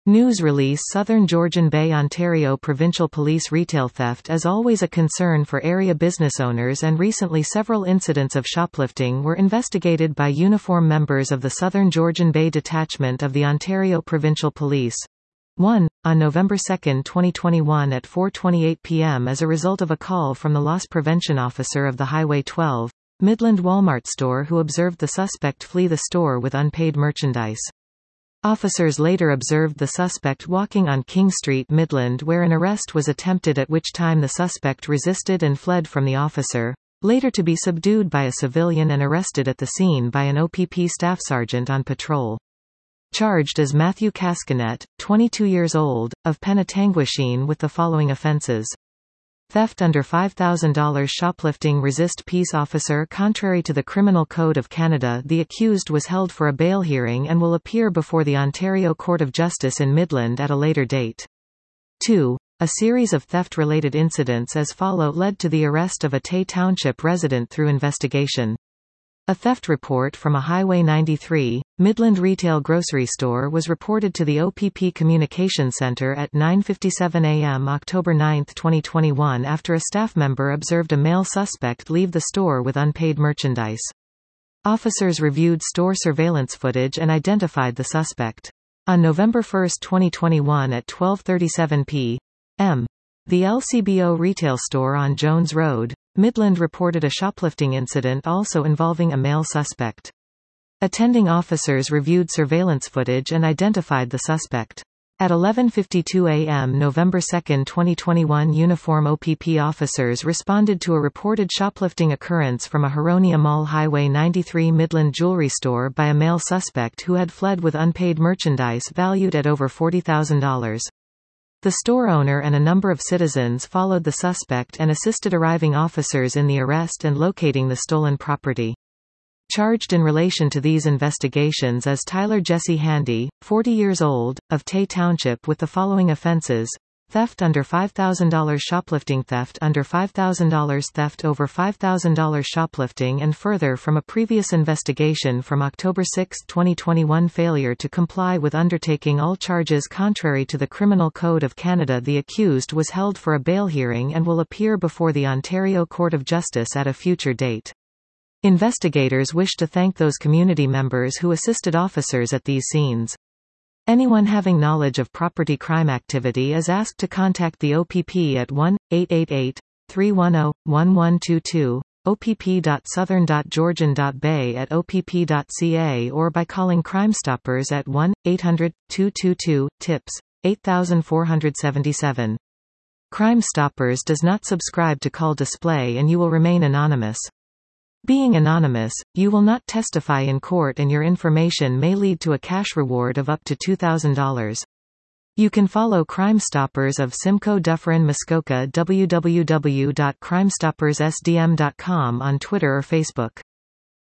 News release Southern Georgian Bay Ontario Provincial Police Retail theft is always a concern for area business owners, and recently several incidents of shoplifting were investigated by uniform members of the Southern Georgian Bay Detachment of the Ontario Provincial Police. 1. On November 2, 2021 at 4:28 p.m. as a result of a call from the loss prevention officer of the Highway 12, Midland Walmart store who observed the suspect flee the store with unpaid merchandise. Officers later observed the suspect walking on King Street, Midland, where an arrest was attempted, at which time the suspect resisted and fled from the officer, later to be subdued by a civilian and arrested at the scene by an OPP staff sergeant on patrol. Charged is Matthew Cascanet, 22 years old, of Penetanguishene with the following offenses. Theft under $5,000, shoplifting, resist peace officer. Contrary to the Criminal Code of Canada, the accused was held for a bail hearing and will appear before the Ontario Court of Justice in Midland at a later date. 2. A series of theft-related incidents as follow led to the arrest of a Tay Township resident through investigation. A theft report from a Highway 93, Midland retail grocery store was reported to the OPP Communication Center at 9:57 a.m. October 9, 2021 after a staff member observed a male suspect leave the store with unpaid merchandise. Officers reviewed store surveillance footage and identified the suspect. On November 1, 2021 at 12:37 p.m., the LCBO retail store on Jones Road, Midland reported a shoplifting incident also involving a male suspect. Attending officers reviewed surveillance footage and identified the suspect. At 11:52 a.m. November 2, 2021, uniform OPP officers responded to a reported shoplifting occurrence from a Huronia Mall Highway 93 Midland jewelry store by a male suspect who had fled with unpaid merchandise valued at over $40,000. The store owner and a number of citizens followed the suspect and assisted arriving officers in the arrest and locating the stolen property. Charged in relation to these investigations is Tyler Jesse Handy, 40 years old, of Tay Township with the following offenses: theft under $5,000, shoplifting, theft under $5,000, theft over $5,000, shoplifting, and further from a previous investigation from October 6, 2021, failure to comply with undertaking all charges contrary to the Criminal Code of Canada. The accused was held for a bail hearing and will appear before the Ontario Court of Justice at a future date. Investigators wish to thank those community members who assisted officers at these scenes. Anyone having knowledge of property crime activity is asked to contact the OPP at 1-888-310-1122, opp.southern.georgian.bay@opp.ca, or by calling Crime Stoppers at 1-800-222-TIPS, 8477. Crime Stoppers does not subscribe to call display and you will remain anonymous. Being anonymous, you will not testify in court and your information may lead to a cash reward of up to $2,000. You can follow Crime Stoppers of Simcoe Dufferin Muskoka www.crimestoppersSDM.com on Twitter or Facebook.